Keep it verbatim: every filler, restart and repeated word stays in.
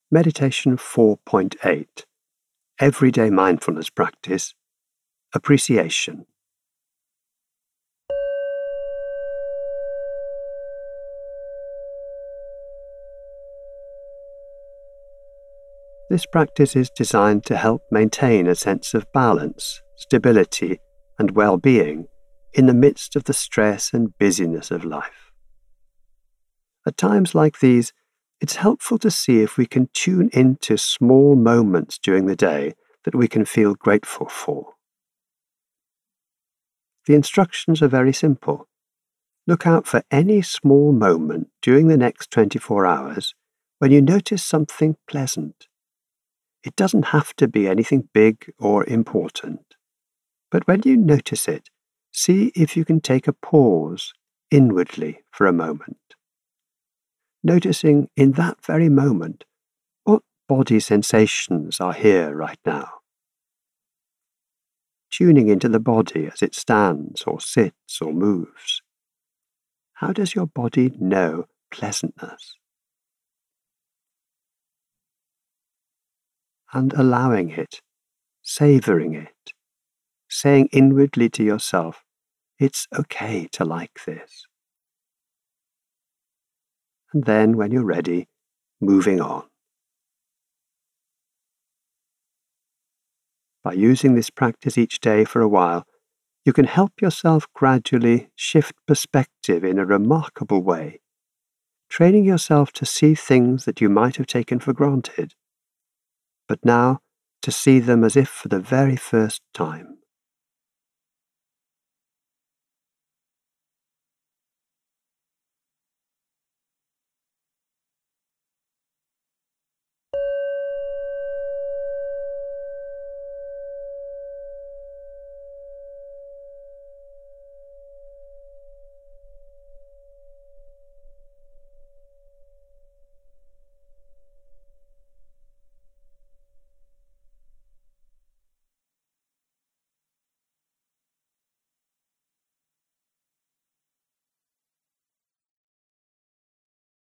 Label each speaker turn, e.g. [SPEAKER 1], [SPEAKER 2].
[SPEAKER 1] Meditation four point eight, Everyday Mindfulness Practice, Appreciation. This practice is designed to help maintain a sense of balance, stability, and well-being in the midst of the stress and busyness of life. At times like these, it's helpful to see if we can tune into small moments during the day that we can feel grateful for. The instructions are very simple. Look out for any small moment during the next twenty-four hours when you notice something pleasant. It doesn't have to be anything big or important, but when you notice it, see if you can take a pause inwardly for a moment. Noticing in that very moment what body sensations are here right now. Tuning into the body as it stands or sits or moves. How does your body know pleasantness? And allowing it, savouring it, saying inwardly to yourself, it's okay to like this. And then, when you're ready, moving on. By using this practice each day for a while, you can help yourself gradually shift perspective in a remarkable way, training yourself to see things that you might have taken for granted, but now to see them as if for the very first time.